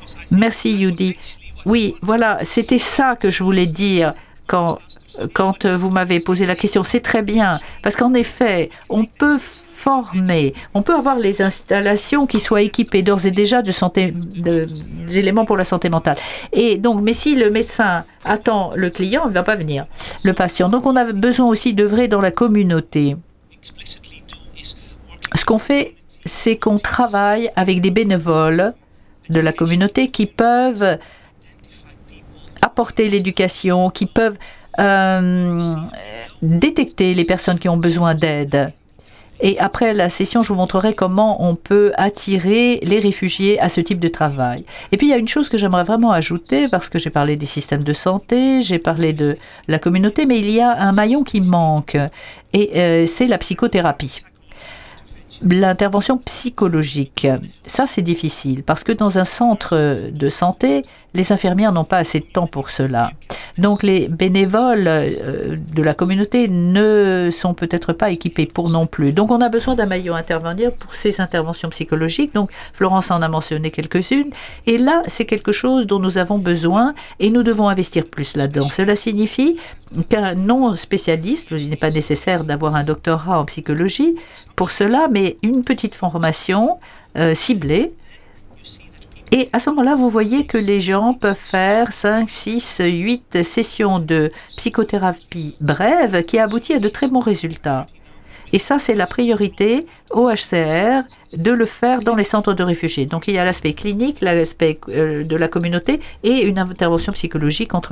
Merci, Yudi. Oui, voilà, c'était ça que je voulais dire quand vous m'avez posé la question. C'est très bien, parce qu'en effet, on peut former, on peut avoir les installations qui soient équipées d'ores et déjà d'éléments pour la santé mentale. Et donc, mais si le médecin attend le client, il ne va pas venir, le patient. Donc, on a besoin aussi d'œuvrer dans la communauté. Ce qu'on fait, c'est qu'on travaille avec des bénévoles de la communauté qui peuvent apporter l'éducation, qui peuvent euh, détecter les personnes qui ont besoin d'aide. Et après la session, je vous montrerai comment on peut attirer les réfugiés à ce type de travail. Et puis, il y a une chose que j'aimerais vraiment ajouter, parce que j'ai parlé des systèmes de santé, j'ai parlé de la communauté, mais il y a un maillon qui manque, et c'est la psychothérapie. L'intervention psychologique, ça c'est difficile parce que dans un centre de santé, les infirmières n'ont pas assez de temps pour cela. Donc les bénévoles de la communauté ne sont peut-être pas équipés pour non plus. Donc on a besoin d'un maillon intervenir pour ces interventions psychologiques. Donc Florence en a mentionné quelques-unes. Et là, c'est quelque chose dont nous avons besoin et nous devons investir plus là-dedans. Cela signifie qu'un non spécialiste, il n'est pas nécessaire d'avoir un doctorat en psychologie, pour cela, mais une petite formation ciblée. Et à ce moment-là, vous voyez que les gens peuvent faire 5, 6, 8 sessions de psychothérapie brève qui aboutit à de très bons résultats. Et ça, c'est la priorité au HCR de le faire dans les centres de réfugiés. Donc il y a l'aspect clinique, l'aspect de la communauté et une intervention psychologique entre